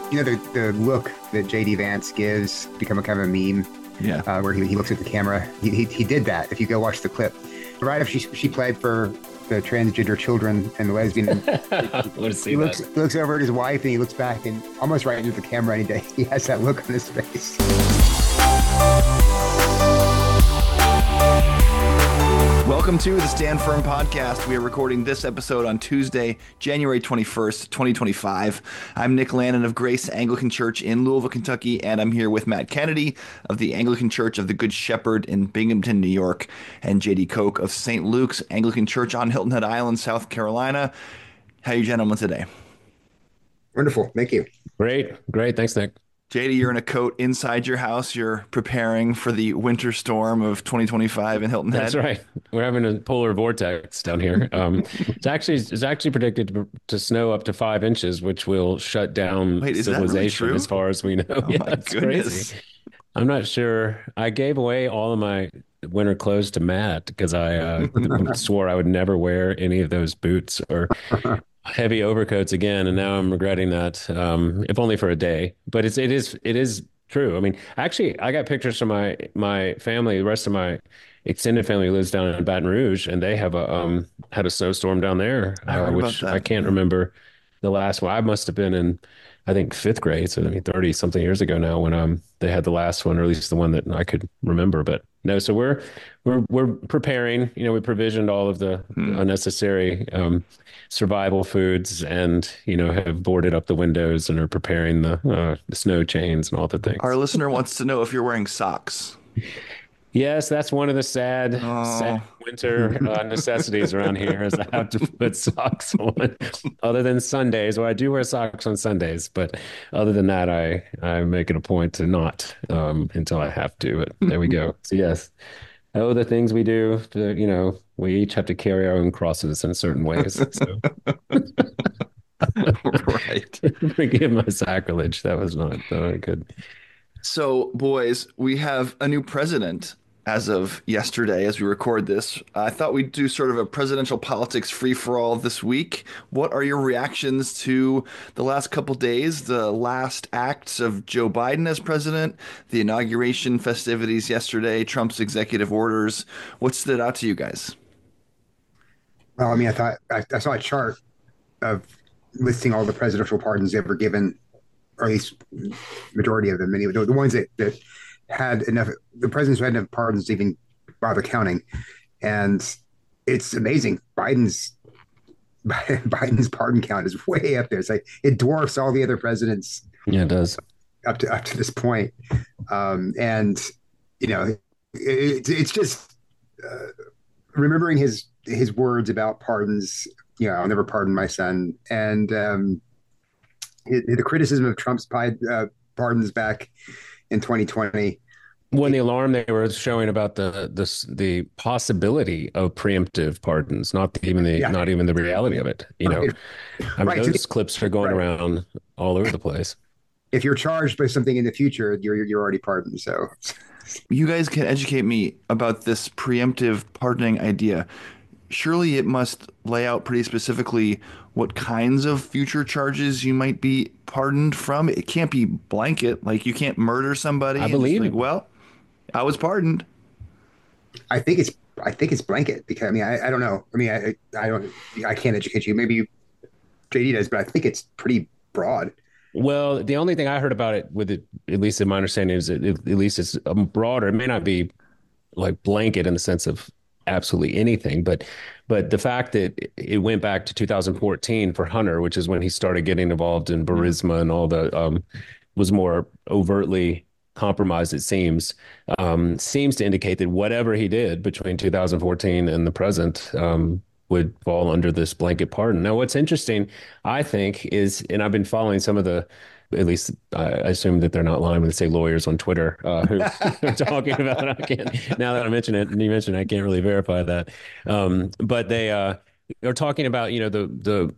the look that JD Vance gives become a kind of a meme. Yeah. Where he looks at the camera. He did that. If you go watch the clip, right after she played for the transgender children and the lesbian, he looks over at his wife and he looks back and almost right into the camera, and he has that look on his face. Welcome to the Stand Firm podcast. We are recording this episode on Tuesday, January 21st, 2025. I'm Nick Lannon of Grace Anglican Church in Louisville, Kentucky, and I'm here with Matt Kennedy of the Anglican Church of the Good Shepherd in Binghamton, New York, and JD Koch of St. Luke's Anglican Church on Hilton Head Island, South Carolina. How are you gentlemen today? Wonderful. Thank you. Great. Thanks, Nick. JD, you're in a coat inside your house. You're preparing for the winter storm of 2025 in Hilton Head. That's right. We're having a polar vortex down here. It's actually predicted to snow up to 5 inches, which will shut down civilization as far as we know. Oh, yeah, my goodness. Crazy. I'm not sure. I gave away all of my winter clothes to Matt because I swore I would never wear any of those boots or heavy overcoats again, and now I'm regretting that, if only for a day. But it is true. I mean, actually, I got pictures from my family. The rest of my extended family lives down in Baton Rouge, and they have had a snowstorm down there, which I can't remember the last one. I must have been in, I think, 5th grade, so 30 something years ago now, when they had the last one, or at least the one that I could remember. But no, so we're preparing. We provisioned all of the unnecessary survival foods, and have boarded up the windows and are preparing the snow chains and all the things. Our listener wants to know if you're wearing socks. Yes, that's one of the sad winter necessities around here, is I have to put socks on. Other than Sundays, well, I do wear socks on Sundays, but other than that, I make it a point to not until I have to. But there we go. So yes, the things we do. We each have to carry our own crosses in certain ways. So. Right. Forgive my sacrilege. That was not good. So, boys, we have a new president as of yesterday, as we record this. I thought we'd do sort of a presidential politics free-for-all this week. What are your reactions to the last couple days, the last acts of Joe Biden as president, the inauguration festivities yesterday, Trump's executive orders? What stood out to you guys? Well, I mean, I saw a chart of listing all the presidential pardons ever given, or at least majority of them. Many of the ones that had enough, the presidents who had enough pardons to even bother counting. And it's amazing. Biden's pardon count is way up there. It's like it dwarfs all the other presidents. Yeah, it does. Up to this point. And it's just remembering his words about pardons. I'll never pardon my son. And the criticism of Trump's pardons back in 2020. When the alarm they were showing about the possibility of preemptive pardons, not even the reality of it. Those clips are going around all over the place. If you're charged by something in the future, you're already pardoned. So you guys can educate me about this preemptive pardoning idea. Surely it must lay out pretty specifically what kinds of future charges you might be pardoned from. It can't be blanket. Like, you can't murder somebody. I believe it. Well, I was pardoned. I think it's blanket, because I don't know. I can't educate you. Maybe JD does, but I think it's pretty broad. Well, the only thing I heard about it, with it, at least in my understanding, is that at least it's broader. It may not be like blanket in the sense of absolutely anything, but the fact that it went back to 2014 for Hunter, which is when he started getting involved in Burisma and all the was more overtly compromised, it seems to indicate that whatever he did between 2014 and the present would fall under this blanket pardon. Now, what's interesting, I think, is, and I've been following some of the, at least I assume that they're not lying when they say lawyers on Twitter who are talking about it. Now that I mention it, and you mentioned it, I can't really verify that. But they are talking about,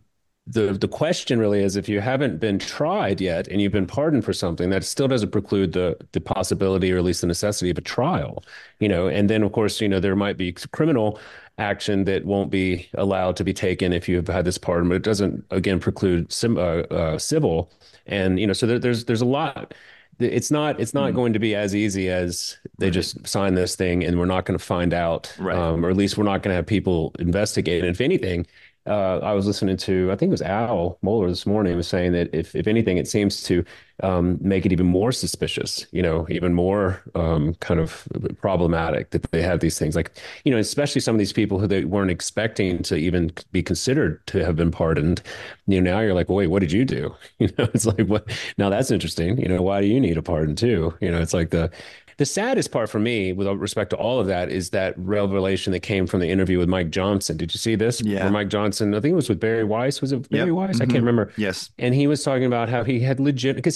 the question really is, if you haven't been tried yet and you've been pardoned for something, that still doesn't preclude the possibility, or at least the necessity, of a trial. And then of course, there might be criminal action that won't be allowed to be taken if you've had this pardon, but it doesn't again preclude civil. And so there's a lot. It's not going to be as easy as they just sign this thing and we're not going to find out, Right. or at least we're not going to have people investigate. And if anything, I was listening to, I think it was Al Mohler this morning, was saying that if anything, it seems to make it even more suspicious, even more kind of problematic that they have these things. Like, especially some of these people who they weren't expecting to even be considered to have been pardoned. Now you're like, well, wait, what did you do? It's like, what? Now that's interesting. Why do you need a pardon too? It's like the saddest part for me, with respect to all of that, is that revelation that came from the interview with Mike Johnson. Did you see this? Yeah. Where Mike Johnson, I think it was with Barry Weiss. Was it Barry Yep. Weiss? I can't remember. Yes. And he was talking about how he had legit, because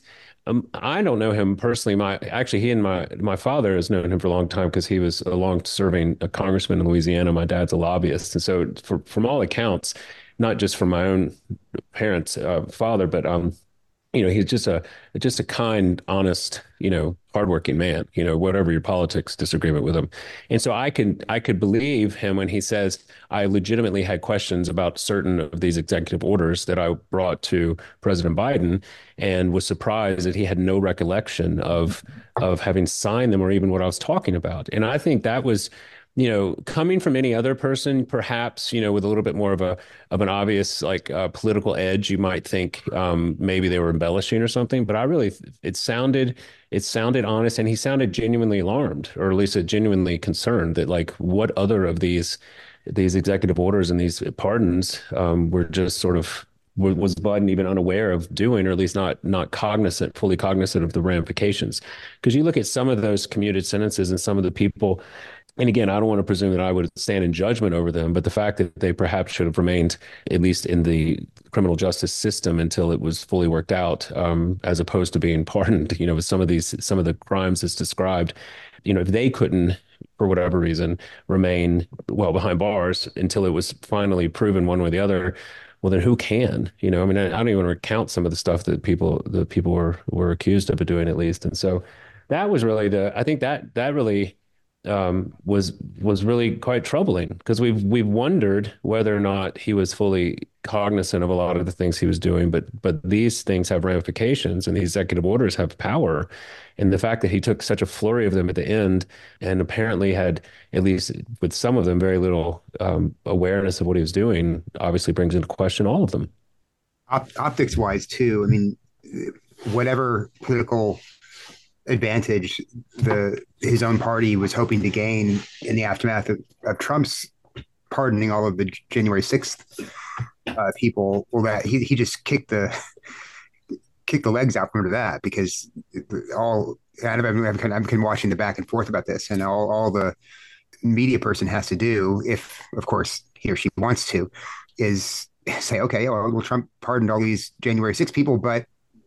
I don't know him personally. He and my father has known him for a long time because he was a long-serving congressman in Louisiana. My dad's a lobbyist. And so from all accounts, not just from my own parents, father, but he's just a kind, honest, hardworking man, whatever your politics disagreement with him. And so I could believe him when he says, I legitimately had questions about certain of these executive orders that I brought to President Biden, and was surprised that he had no recollection of having signed them or even what I was talking about. And I think that was, coming from any other person, perhaps, with a little bit more of an obvious political edge, you might think maybe they were embellishing or something. But it sounded honest, and he sounded genuinely alarmed, or at least genuinely concerned that what other of these executive orders and these pardons were just sort of, was Biden even unaware of doing, or at least not fully cognizant of the ramifications? Because you look at some of those commuted sentences and some of the people. And again, I don't want to presume that I would stand in judgment over them, but the fact that they perhaps should have remained at least in the criminal justice system until it was fully worked out, as opposed to being pardoned, with some of the crimes that's described, if they couldn't, for whatever reason, remain well behind bars until it was finally proven one way or the other, well, then who can? I mean, I don't even recount some of the stuff that people were accused of doing, at least. And so that was really I think that really was really quite troubling, because we've wondered whether or not he was fully cognizant of a lot of the things he was doing, but these things have ramifications, and these executive orders have power, and the fact that he took such a flurry of them at the end, and apparently had, at least with some of them, very little awareness of what he was doing, obviously brings into question all of them. Optics wise too. I mean, whatever political advantage his own party was hoping to gain in the aftermath of Trump's pardoning all of the January 6th people, well, that he just kicked the legs out from under that, because I've been watching the back and forth about this, and all the media person has to do, if of course he or she wants to, is say, okay, well, Trump pardoned all these January 6th people, but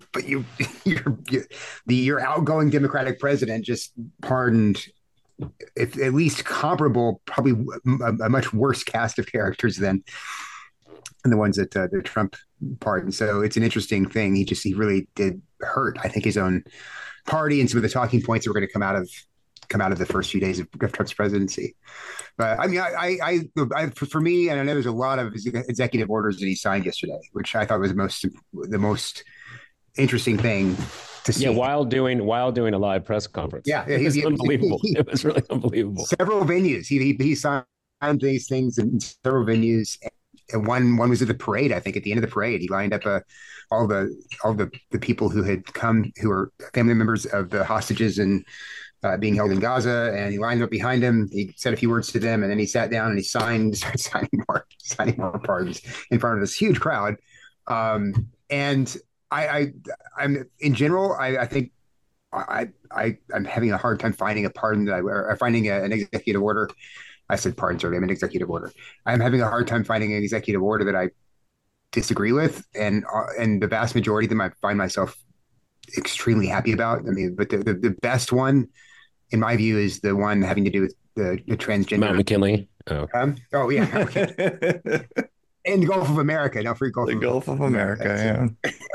your outgoing Democratic president just pardoned, if at least comparable, probably a much worse cast of characters than the ones that the Trump pardoned. So it's an interesting thing. He really did hurt, I think, his own party and some of the talking points that were going to come out of the first few days of Trump's presidency. But I mean, for me, and I know there's a lot of executive orders that he signed yesterday, which I thought was the most interesting thing to see. Yeah, while doing a live press conference. Yeah, it was unbelievable. It was really unbelievable. Several venues. He signed these things in several venues, and one was at the parade. I think at the end of the parade, he lined up all the people who had come, who were family members of the hostages and being held in Gaza, and he lined up behind him. He said a few words to them, and then he sat down and he started signing more pardons in front of this huge crowd. And I'm in general, I think I'm having a hard time finding a pardon or finding an executive order. I said pardon, sorry, I meant executive order. I'm having a hard time finding an executive order that I disagree with, and the vast majority of them I find myself extremely happy about. I mean, but the best one, in my view, is the one having to do with the transgender. Mount McKinley. Oh yeah. Okay. in the Gulf of America, not free Gulf The of Gulf of America. America,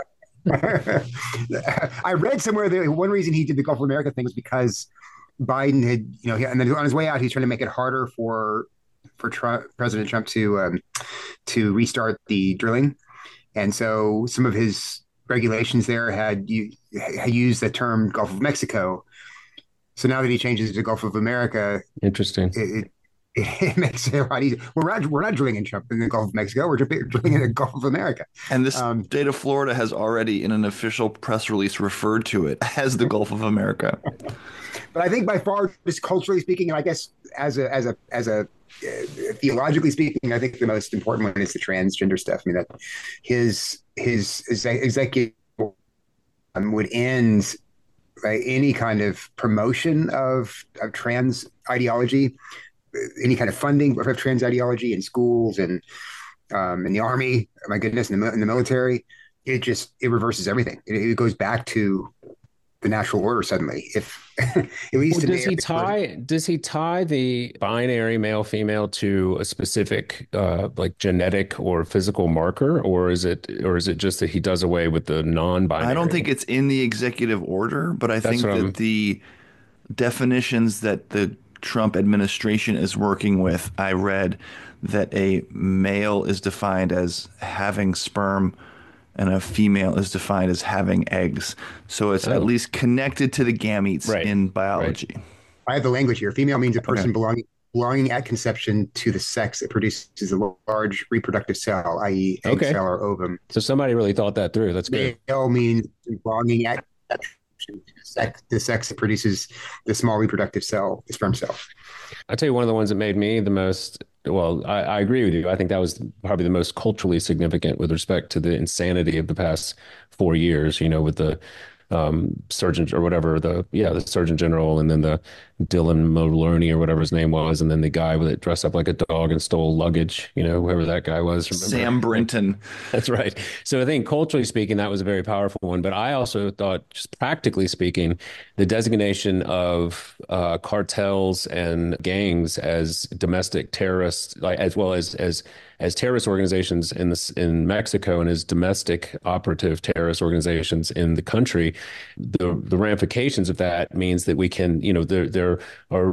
I read somewhere that one reason he did the Gulf of America thing was because Biden had, and then on his way out, he's trying to make it harder for President Trump to restart the drilling, and so some of his regulations there had used the term Gulf of Mexico. So now that he changes it to Gulf of America, Interesting. it makes it a lot easier. We're not drilling in the Gulf of Mexico. We're drilling in the Gulf of America. and the state of Florida has already, in an official press release, referred to it as the Gulf of America. But I think by far, just culturally speaking, and I guess as a theologically speaking, I think the most important one is the transgender stuff. I mean, that his executive would end any kind of promotion of trans ideology, any kind of funding of trans ideology in schools and in the army. My goodness, in the military, it reverses everything. It goes back to the natural order suddenly. If at least Well, today, does he tie the binary male female to a specific like genetic or physical marker, or is it just that he does away with the non-binary? I don't think it's in the executive order, but I That's think what that I'm. the definitions that the Trump administration is working with, I read that a male is defined as having sperm and a female is defined as having eggs. So it's at Oh, least connected to the gametes right, in right. biology. I have the language here. Female means a Okay. person belonging at conception to the sex that produces a large reproductive cell, i.e., egg Okay. cell or ovum. So somebody really thought that through. That's good. Male means belonging at conception to the sex that produces the small reproductive cell, the sperm cell. I'll tell you one of the ones that made me the most, well, I agree with you. I think that was probably the most culturally significant with respect to the insanity of the past 4 years, with the surgeon or whatever, the Surgeon General, and then the Dylan Mulroney or whatever his name was, and then the guy that dressed up like a dog and stole luggage, whoever that guy was, remember? Sam Brinton. That's right. So I think culturally speaking, that was a very powerful one. But I also thought, just practically speaking, the designation of cartels and gangs as domestic terrorists, like as well as terrorist organizations in Mexico and as domestic operative terrorist organizations in the country, the ramifications of that means that we can, there are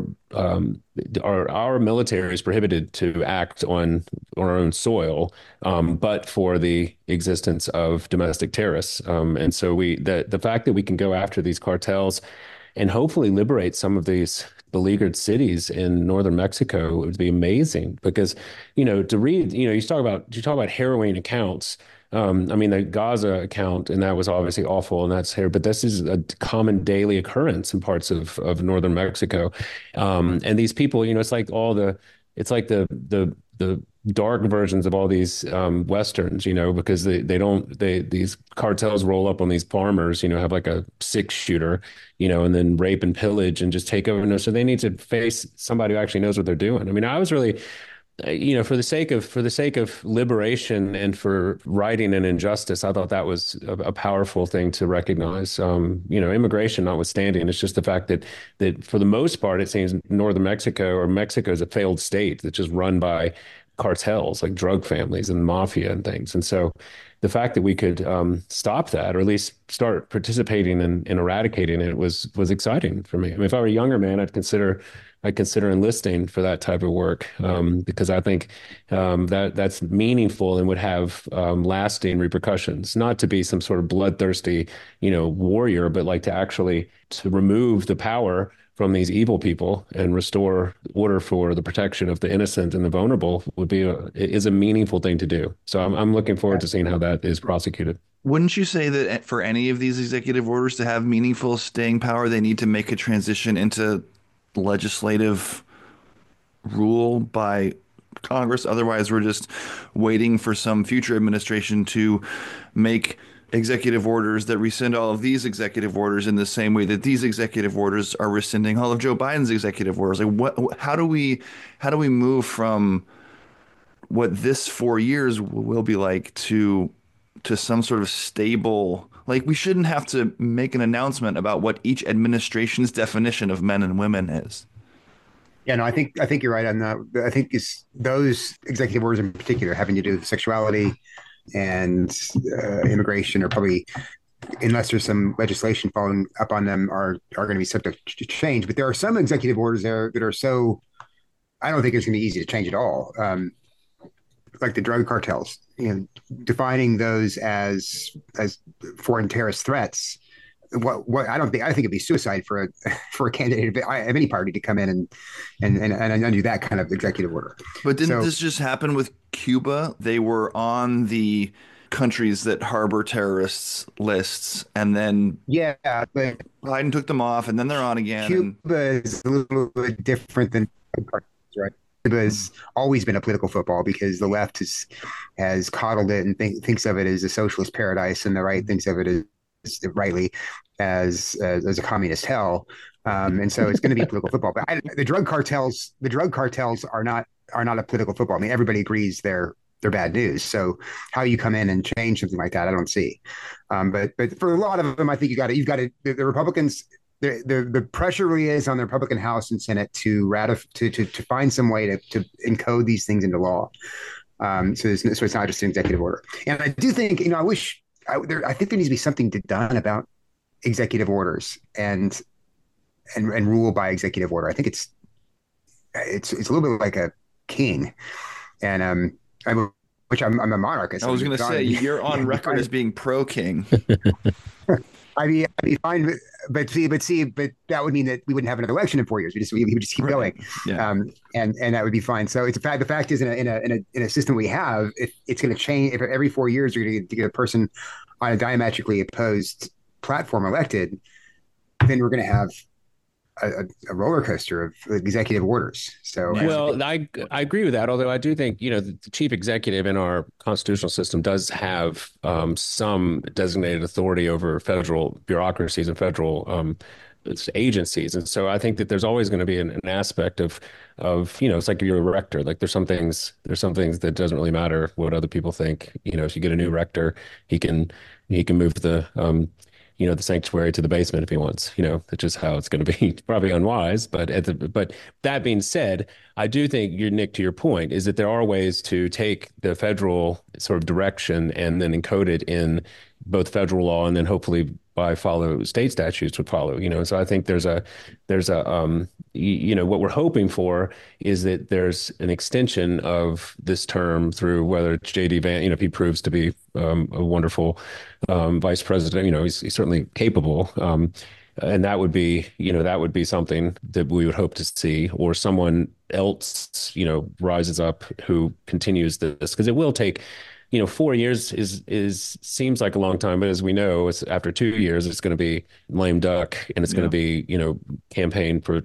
our military is prohibited to act on our own soil, but for the existence of domestic terrorists. And so the fact that we can go after these cartels and hopefully liberate some of these beleaguered cities in northern Mexico would be amazing because, to read, you talk about harrowing accounts. I mean, the Gaza account, and that was obviously awful, and that's here, but this is a common daily occurrence in parts of northern Mexico. And these people, it's like the dark versions of all these westerns, because these cartels roll up on these farmers, have like a 6-shooter, and then rape and pillage and just take over. No, so they need to face somebody who actually knows what they're doing. I mean, I was really, for the sake of liberation and for righting an injustice, I thought that was a powerful thing to recognize. Immigration notwithstanding, it's just the fact that for the most part, it seems northern Mexico or Mexico is a failed state that's just run by cartels like drug families and mafia and things. And so the fact that we could stop that, or at least start participating in eradicating it, was exciting for me. I mean, if I were a younger man, I'd consider enlisting for that type of work, because I think that's meaningful and would have lasting repercussions. Not to be some sort of bloodthirsty, warrior, but like to remove the power from these evil people and restore order for the protection of the innocent and the vulnerable is a meaningful thing to do. So I'm looking forward to seeing how that is prosecuted. Wouldn't you say that for any of these executive orders to have meaningful staying power, they need to make a transition into legislative rule by Congress? Otherwise, we're just waiting for some future administration to make executive orders that rescind all of these executive orders in the same way that these executive orders are rescinding all of Joe Biden's executive orders. Like, how do we move from what this 4 years will be like to some sort of stable, like, we shouldn't have to make an announcement about what each administration's definition of men and women is. Yeah, no, I think you're right on that. I think it's those executive orders in particular having to do with sexuality and immigration are probably, unless there's some legislation following up on them, are going to be subject to change. But there are some executive orders there that are so I don't think it's going to be easy to change at all. Like the drug cartels, defining those as foreign terrorist threats. What I think it'd be suicide for a for a candidate of any party to come in and undo that kind of executive order. But didn't So this just happen with Cuba? They were on the countries that harbor terrorists lists, and then yeah, but Biden took them off, and then they're on again. And Cuba is a little bit different than cartels, right? Cuba has always been a political football because the left has coddled it and thinks of it as a socialist paradise, and the right thinks of it as rightly as a communist hell. And so it's going to be a political football. But the drug cartels are not a political football. I mean, everybody agrees they're bad news. So how you come in and change something like that, I don't see. But for a lot of them, I think the Republicans. The pressure really is on the Republican House and Senate to to find some way to encode these things into law. So it's not just an executive order. And I do think, I think there needs to be something done about executive orders and rule by executive order. I think it's a little bit like a king, and I'm a monarchist. I was going to say you're on record as being pro king. I'd be fine, but that would mean that we wouldn't have another election in 4 years. We would just keep going, Yeah. And that would be fine. So it's a fact. The fact is, in a system we have, if it's going to change, if every 4 years you're going to get a person on a diametrically opposed platform elected, then we're going to have a roller coaster of executive orders. So Well, I agree with that. Although I do think, the chief executive in our constitutional system does have some designated authority over federal bureaucracies and federal agencies. And so I think that there's always going to be an aspect of, it's like if you're a rector, like there's some things that doesn't really matter what other people think. If you get a new rector, he can move the sanctuary to the basement if he wants. That's just how it's going to be. It's probably unwise, but that being said, I do think Nick, to your point, is that there are ways to take the federal sort of direction and then encode it in both federal law and then hopefully by follow state statutes would follow. So I think there's a what we're hoping for is that there's an extension of this term through whether it's JD Vance, if he proves to be a wonderful vice president, he's certainly capable. And that would be something that we would hope to see, or someone else, rises up who continues this, because it will take, 4 years is seems like a long time, but as we know, it's after 2 years, it's going to be lame duck, and it's going to be, campaign for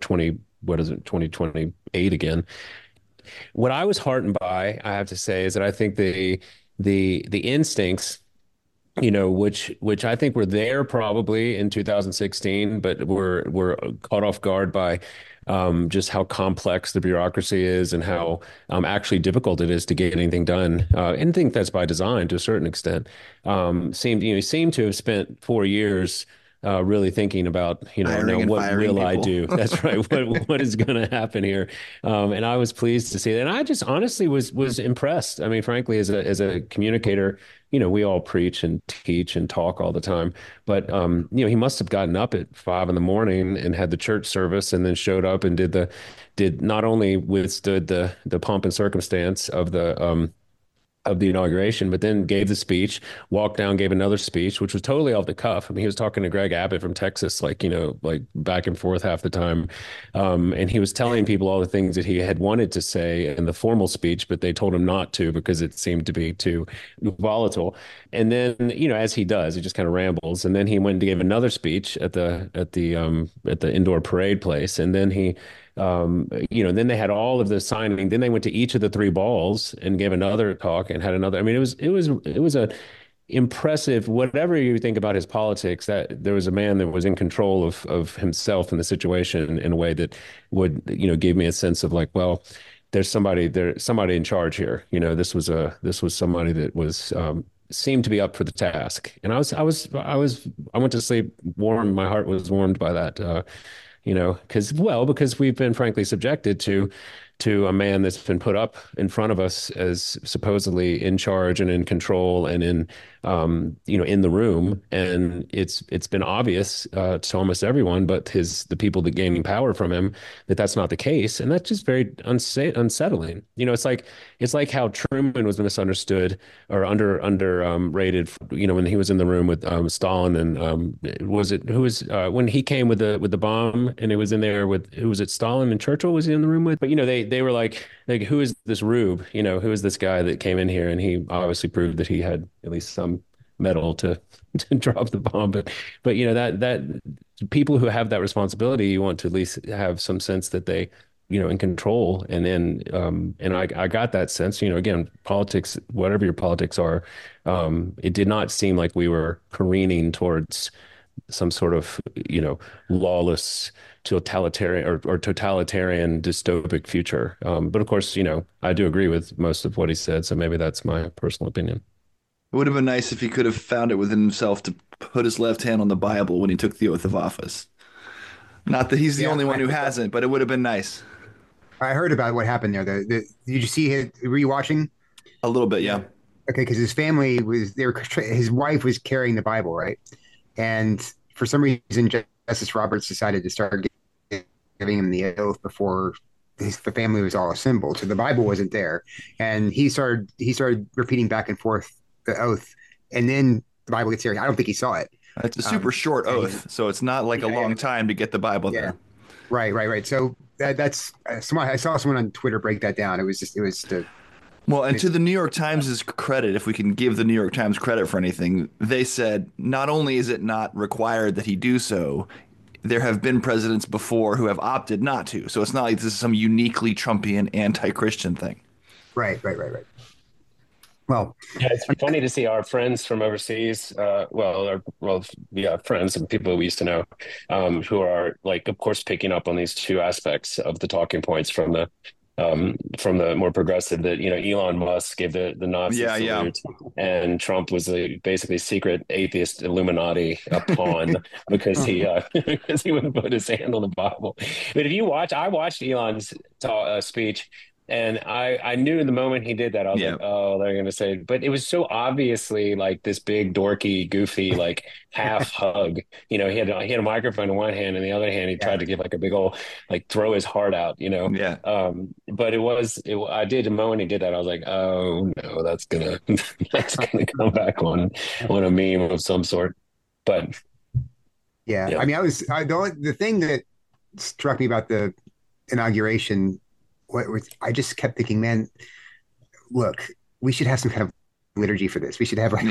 2028 again. What I was heartened by, I have to say, is that I think the instincts, which I think were there probably in 2016, but were caught off guard by just how complex the bureaucracy is and how actually difficult it is to get anything done. And I think that's by design to a certain extent. Seemed to have spent 4 years really thinking about, Hiring and what firing will I people. do? That's right. What is going to happen here? And I was pleased to see that. And I just honestly was impressed. I mean, frankly, as a communicator, we all preach and teach and talk all the time, but he must have gotten up at 5 a.m. and had the church service, and then showed up and did not only withstood the pomp and circumstance of the inauguration, but then gave the speech, walked down, gave another speech, which was totally off the cuff. I mean, he was talking to Greg Abbott from Texas, like back and forth half the time. And he was telling people all the things that he had wanted to say in the formal speech, but they told him not to because it seemed to be too volatile. And then, as he does, he just kind of rambles. And then he went and gave another speech at the indoor parade place. And then then they had all of the signing. Then they went to each of the three balls and gave another talk and had another. I mean, it was a impressive. Whatever you think about his politics, that there was a man that was in control of himself and the situation in a way that would give me a sense of like, well, there's somebody in charge here. This was somebody that was. Seemed to be up for the task, and I went to sleep warm. My heart was warmed by that because we've been frankly subjected to a man that's been put up in front of us as supposedly in charge and in control and in the room, and it's been obvious to almost everyone, but the people that gaining power from him, that that's not the case, and that's just very unsettling. It's like how Truman was misunderstood or rated, when he was in the room with Stalin, and was it who was when he came with the bomb, and it was in there with, who was it, Stalin and Churchill was he in the room with? But they were like, who is this rube? Who is this guy that came in here? And he obviously proved that he had at least some metal to to drop the bomb. But that people who have that responsibility, you want to at least have some sense that they, in control. And then and I got that sense. Again, politics, whatever your politics are, it did not seem like we were careening towards some sort of, lawless totalitarian dystopic future. But of course, I do agree with most of what he said. So maybe that's my personal opinion. It would have been nice if he could have found it within himself to put his left hand on the Bible when he took the oath of office. Not that he's the only one who hasn't, but it would have been nice. I heard about what happened there. Did you see it? Were you watching? A little bit, yeah. Okay, because his family was there. His wife was carrying the Bible, right? And for some reason, Justice Roberts decided to start giving him the oath before the family was all assembled. So the Bible wasn't there, and he started repeating back and forth the oath, and then the Bible gets here. I don't think he saw it. It's a super short oath, so it's not like a long time to get the Bible there. Right. So that's someone, I saw someone on Twitter break that down. It was the Well, and to the New York Times' credit, if we can give the New York Times credit for anything, they said not only is it not required that he do so, there have been presidents before who have opted not to. So it's not like this is some uniquely Trumpian anti-Christian thing. Right. Well, yeah, it's funny to see our friends from overseas, friends and people we used to know, who are, like, of course, picking up on these two aspects of the talking points from the more progressive, that Elon Musk gave the Nazi salute, and Trump was a basically secret atheist Illuminati pawn because he because he wouldn't put his hand on the Bible. But if you watch, I watched Elon's speech. And I knew the moment he did that, I was like, oh, they're going to say, but it was so obviously like this big, dorky, goofy, like half hug. He had a microphone in one hand, and the other hand, he tried to give like a big old, like, throw his heart out, Yeah. But I did, the moment he did that, I was like, oh no, that's gonna come back on a meme of some sort. But yeah. I mean, the thing that struck me about the inauguration, I just kept thinking, man, look, we should have some kind of liturgy for this. We should have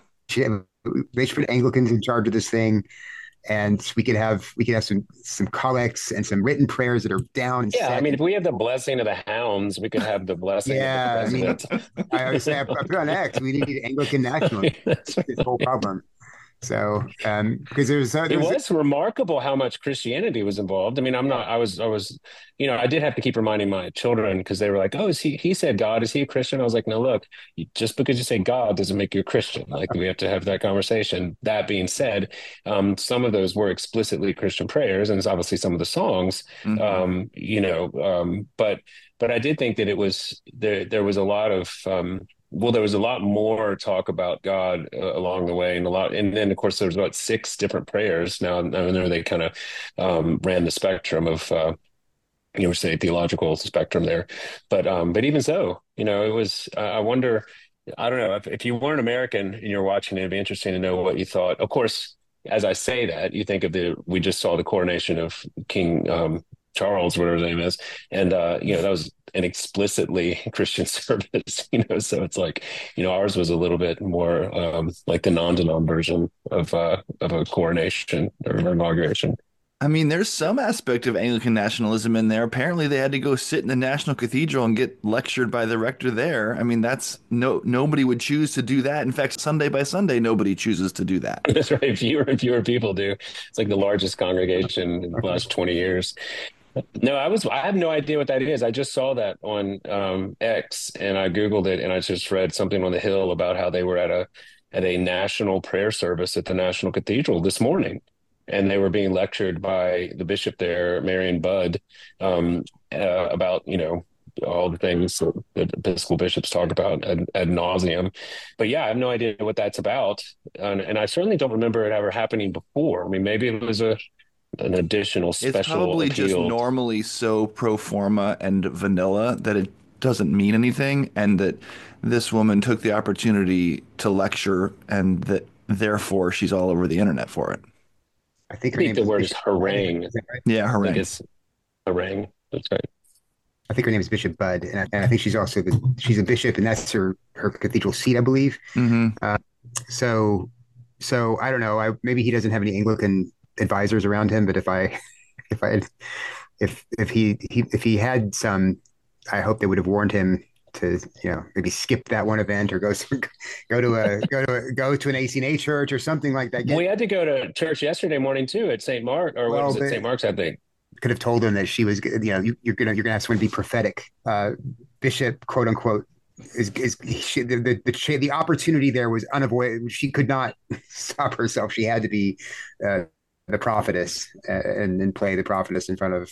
they should put Anglicans in charge of this thing, and we could have some collects and some written prayers that are down. And I mean, if we have the blessing of the hounds, we could have the blessing. Yeah, of the president. I always say, I put on X. We need Anglican nationalism. That's this whole problem. So, because it was remarkable how much Christianity was involved. I mean, I was, I did have to keep reminding my children, because they were like, oh, he said God, is he a Christian? I was like, no, look, just because you say God doesn't make you a Christian. Like, we have to have that conversation. That being said, some of those were explicitly Christian prayers, and it's obviously some of the songs, but I did think that it was, there was a lot of, there was a lot more talk about God along the way, and then of course there was about 6 different prayers. Now I know they kind of ran the spectrum of, say, theological spectrum there, but even so, it was. I wonder. I don't know if you weren't American and you're watching, it'd be interesting to know what you thought. Of course, as I say that, you think of we just saw the coronation of King Charles, whatever his name is, and that was an explicitly Christian service, so it's like, ours was a little bit more like the non-denom version of a coronation or inauguration. I mean, there's some aspect of Anglican nationalism in there. Apparently, they had to go sit in the National Cathedral and get lectured by the rector there. I mean, nobody would choose to do that. In fact, Sunday by Sunday, nobody chooses to do that. That's right. Fewer and fewer people do. It's like the largest congregation in the last 20 years. No, I have no idea what that is. I just saw that on X, and I Googled it, and I just read something on the Hill about how they were at a national prayer service at the National Cathedral this morning. and they were being lectured by the bishop there, Marion Budd, about, all the things that Episcopal bishops talk about ad nauseum. But yeah, I have no idea what that's about. And I certainly don't remember it ever happening before. I mean, maybe it was an additional It's special probably just appeal. normally so pro forma and vanilla that it doesn't mean anything, and that this woman took the opportunity to lecture, and that therefore she's all over the internet for it. I think I her think name the is word is Bishop. harangue. Is that right? Yeah, I think hooray. it's harangue. That's right. I think her name is Bishop Budd, and I think she's also she's a bishop, and that's her cathedral seat, I believe. Hmm. Uh, so so I don't know. Maybe he doesn't have any Anglican advisors around him, but if I if he had some, I hope they would have warned him to maybe skip that one event or go to an ACNA church or something like that. We had to go to church yesterday morning too at St. Mark, or what Well, is it? but St. Mark's, I think. could have told him that she was, you're gonna have someone be prophetic. Bishop, quote unquote, is the opportunity there was unavoidable. She could not stop herself. She had to be the prophetess and play the prophetess in front of.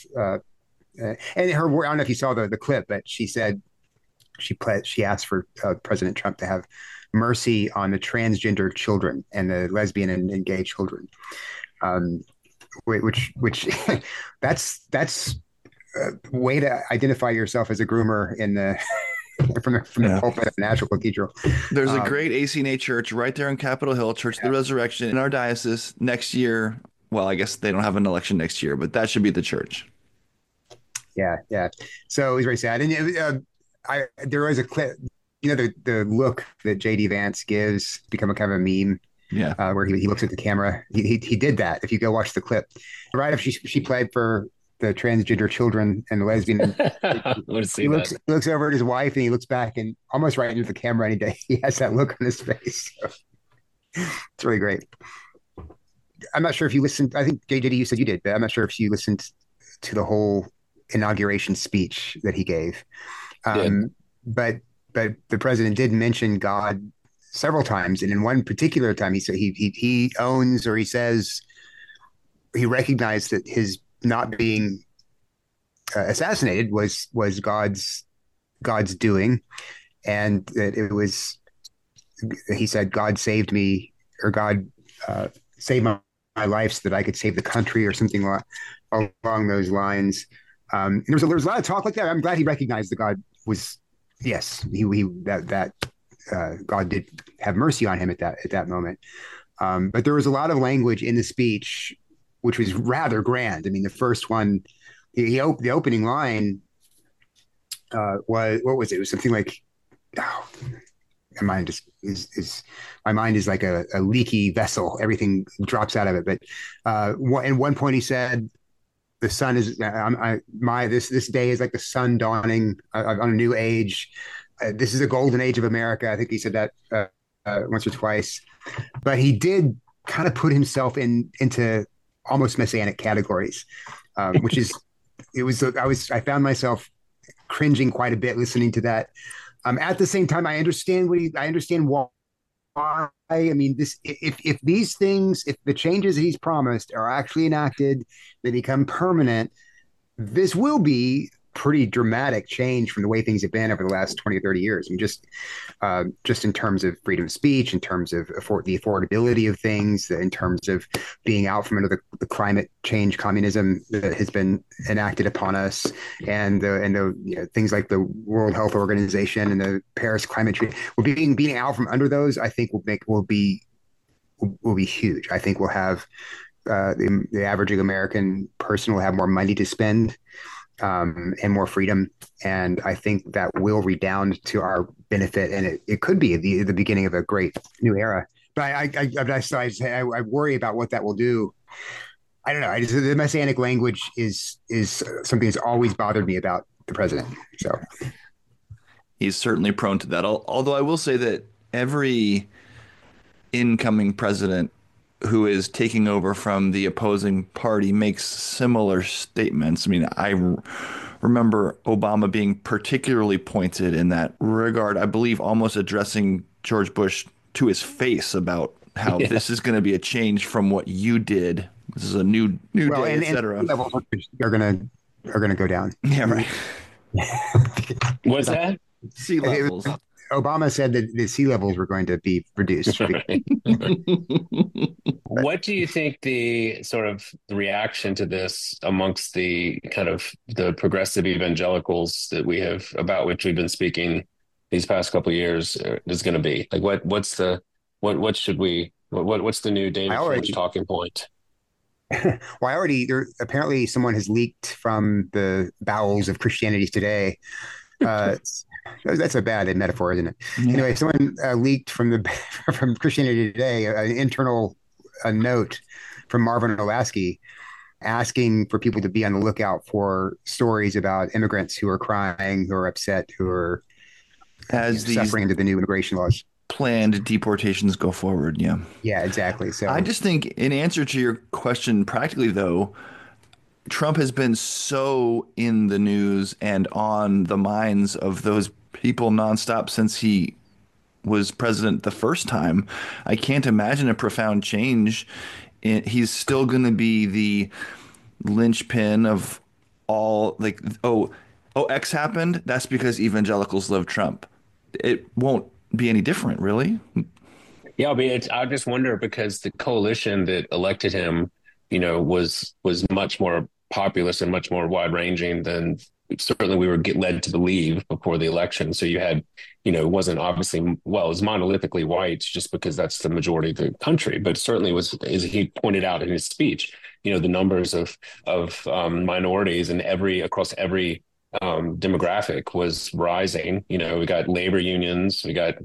And her, I don't know if you saw the clip, but she said she asked for President Trump to have mercy on the transgender children and the lesbian and gay children. Um, which that's a way to identify yourself as a groomer in the from the Yeah. pulpit of the National Cathedral. There's a Um, great ACNA church right there in Capitol Hill, Church of the Resurrection in our diocese next year. Well, I guess they don't have an election next year, but that should be the church. yeah, yeah. So it was very sad, and there was a clip. The look that JD Vance gives become a kind of a meme Yeah. where he looks at the camera. He did that. If you go watch the clip, right after she played for the transgender children and the lesbian, I want to see he that. looks over at his wife and he looks back and almost right into the camera any day. He has that look on his face. So it's really great. I'm not sure if you listened. I think JD, you said you did, but I'm not sure if you listened to the whole inauguration speech that he gave. Did. But the president did mention God several times, and in one particular time, he said he owns, or he says he recognized that his not being assassinated was God's doing, and that it was, he said, God saved me, or God saved my life so that I could save the country, or something along those lines. There was a lot of talk like that. I'm glad he recognized that God was, yes, he that God did have mercy on him at that moment. But there was a lot of language in the speech which was rather grand. I mean, the first one, the opening line was, what was it? It was something like, oh, my mind is like a leaky vessel. Everything drops out of it. But at one point he said, "The sun is this day is like the sun dawning on a new age. This is a golden age of America." I think he said that once or twice. But he did kind of put himself into almost messianic categories, which is I found myself cringing quite a bit listening to that. At the same time, I understand why. I mean, if these things, if the changes he's promised are actually enacted, they become permanent, this will be pretty dramatic change from the way things have been over the last 20 or 30 years. I mean, just in terms of freedom of speech, in terms of the affordability of things, in terms of being out from under the climate change communism that has been enacted upon us, and the things like the World Health Organization and the Paris Climate Treaty. Being out from under those, I think will be huge. I think we'll have the average American person will have more money to spend, and more freedom. And I think that will redound to our benefit. And it could be the beginning of a great new era. But I worry about what that will do. I don't know. The messianic language is something that's always bothered me about the president. So He's certainly prone to that. Although I will say that every incoming president who is taking over from the opposing party makes similar statements. I mean, remember Obama being particularly pointed in that regard, I believe almost addressing George Bush to his face about how Yeah. this is going to be a change from what you did This is a new Well, day, and sea etc. levels are gonna go down. Yeah, right. What's that? Sea levels. Obama said that the sea levels were going to be reduced. Right. What do you think the sort of reaction to this amongst the kind of the progressive evangelicals that we have about which we've been speaking these past couple of years is going to be? Like, what should we what's the new I David French already, talking point? well, I already there. Apparently, someone has leaked from the bowels of Christianity Today. Uh, that's a bad metaphor, isn't it? Yeah. Anyway, someone leaked from the from Christianity Today an internal a note from Marvin Olasky asking for people to be on the lookout for stories about immigrants who are crying, who are upset, who are As these suffering under the new immigration laws. planned deportations go forward, yeah. Yeah, exactly. I So just think, in answer to your question practically, though, Trump has been so in the news and on the minds of those people nonstop since he was president the first time. I can't imagine a profound change. He's still going to be the linchpin of all, like, oh, X happened. That's because evangelicals love Trump. It won't be any different, really. Yeah, I just wonder because the coalition that elected him, was much more populist and much more wide ranging than certainly we were led to believe before the election. So you had, it wasn't obviously, well, it was monolithically white just because that's the majority of the country, but certainly was, as he pointed out in his speech, the numbers of minorities in across every demographic was rising. We got labor unions, we got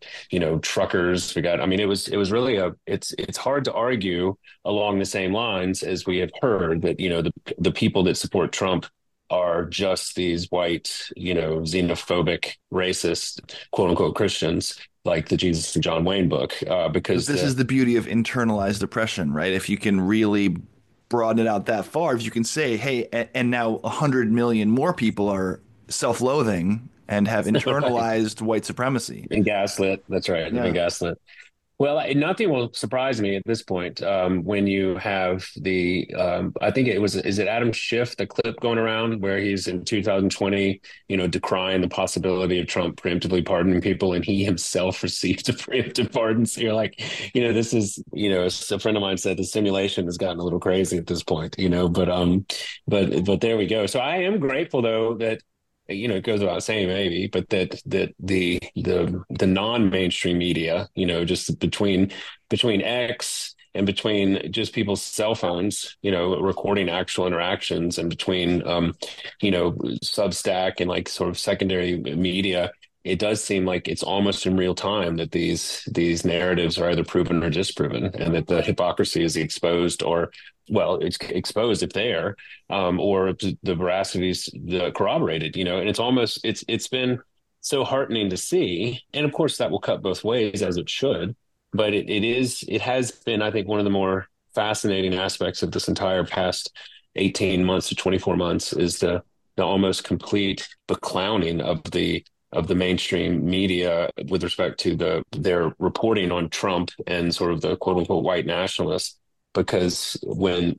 truckers, I mean, it was really it's hard to argue along the same lines as we have heard that, the people that support Trump are just these white, xenophobic, racist, quote unquote Christians, like the Jesus and John Wayne book, But because this is the beauty of internalized oppression, right? If you can really broaden it out that far, if you can say, hey, and now 100 million more people are self-loathing and have right. internalized white supremacy. And gaslit. That's right. They've been Yeah. gaslit. Well, nothing will surprise me at this point when you have I think is it Adam Schiff, the clip going around where he's in 2020, decrying the possibility of Trump preemptively pardoning people, and he himself received a preemptive pardon. So you're like, this is, a friend of mine said the simulation has gotten a little crazy at this point, but there we go. So I am grateful though that it goes without saying maybe, but that the non-mainstream media, just between X and between just people's cell phones, recording actual interactions, and between Substack and like sort of secondary media, it does seem like it's almost in real time that these narratives are either proven or disproven, and that the hypocrisy is exposed, or well, it's exposed if there, or the veracities corroborated. And it's been so heartening to see, and of course that will cut both ways as it should. But it has been, I think, one of the more fascinating aspects of this entire past 18 months to 24 months is the almost complete beclowning of the mainstream media with respect to their reporting on Trump and sort of the quote unquote white nationalists. Because when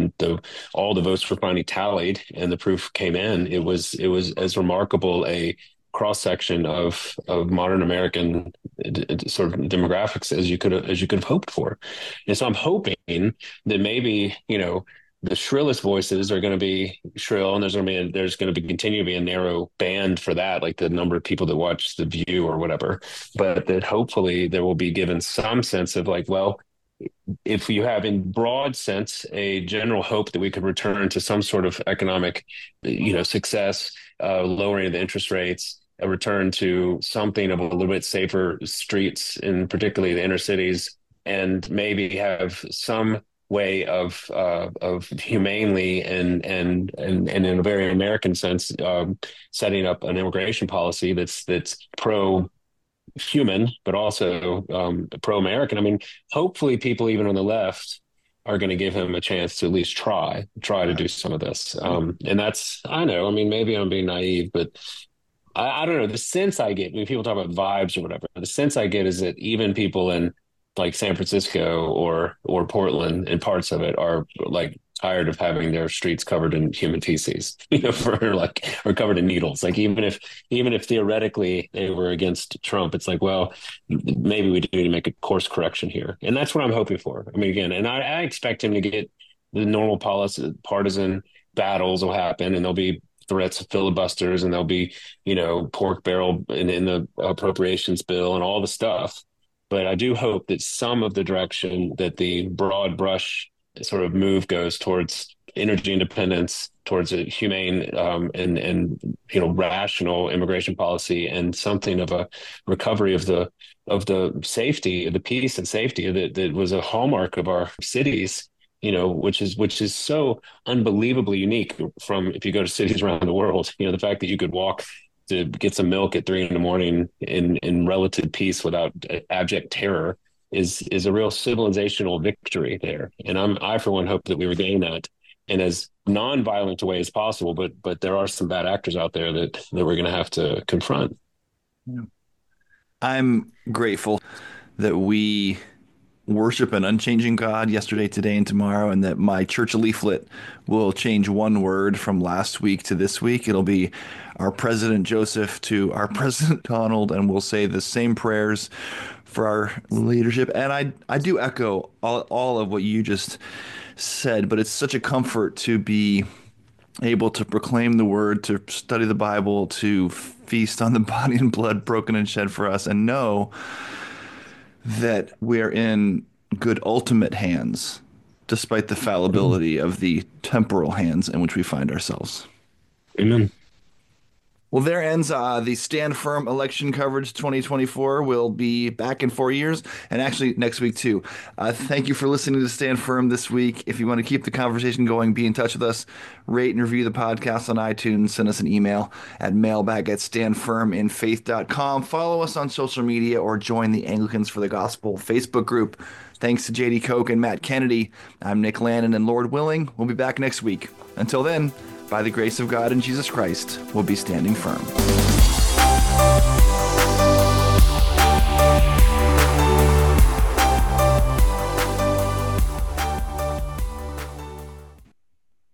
all the votes were finally tallied and the proof came in, it was as remarkable a cross section of modern American sort of demographics as you could have hoped for. And so I'm hoping that maybe the shrillest voices are going to be shrill, and there's going to be continue to be a narrow band for that, like the number of people that watch The View or whatever. But that hopefully there will be given some sense of like, well, if you have in broad sense a general hope that we could return to some sort of economic, success, lowering of the interest rates, a return to something of a little bit safer streets, in particularly the inner cities, and maybe have some way of humanely and in a very American sense, setting up an immigration policy that's pro human, but also pro-American. I mean, hopefully people even on the left are going to give him a chance to at least try to do some of this. And that's, I know, I mean, maybe I'm being naive, but I don't know. The sense I get when people talk about vibes or whatever, the sense I get is that even people in like San Francisco or Portland and parts of it are like tired of having their streets covered in human feces, or covered in needles. Like even if theoretically they were against Trump, it's like, well, maybe we do need to make a course correction here, and that's what I'm hoping for. I mean, again, and I expect him to get the normal policy, partisan battles will happen, and there'll be threats of filibusters, and there'll be pork barrel in the appropriations bill and all the stuff. But I do hope that some of the direction that the broad brush sort of move goes towards energy independence, towards a humane and rational immigration policy, and something of a recovery of the safety, of the peace and safety that was a hallmark of our cities. Which is so unbelievably unique from if you go to cities around the world. The fact that you could walk to get some milk at 3 a.m. in relative peace without abject terror is a real civilizational victory there. And I for one hope that we regain that in as non-violent a way as possible. But there are some bad actors out there that we're going to have to confront. Yeah. I'm grateful that we worship an unchanging God yesterday, today, and tomorrow, and that my church leaflet will change one word from last week to this week. It'll be our President Joseph to our President Donald, and we'll say the same prayers for our leadership. And I do echo all of what you just said, but it's such a comfort to be able to proclaim the word, to study the Bible, to feast on the body and blood broken and shed for us, and know that we're in good ultimate hands, despite the fallibility of the temporal hands in which we find ourselves. Amen. Well, there ends the Stand Firm election coverage 2024. We'll be back in 4 years, and actually next week too. Thank you for listening to Stand Firm this week. If you want to keep the conversation going, be in touch with us. Rate and review the podcast on iTunes. Send us an email at mailbag@standfirminfaith.com. Follow us on social media or join the Anglicans for the Gospel Facebook group. Thanks to JD Koch and Matt Kennedy. I'm Nick Landon, and Lord willing, we'll be back next week. Until then, by the grace of God and Jesus Christ, we'll be standing firm.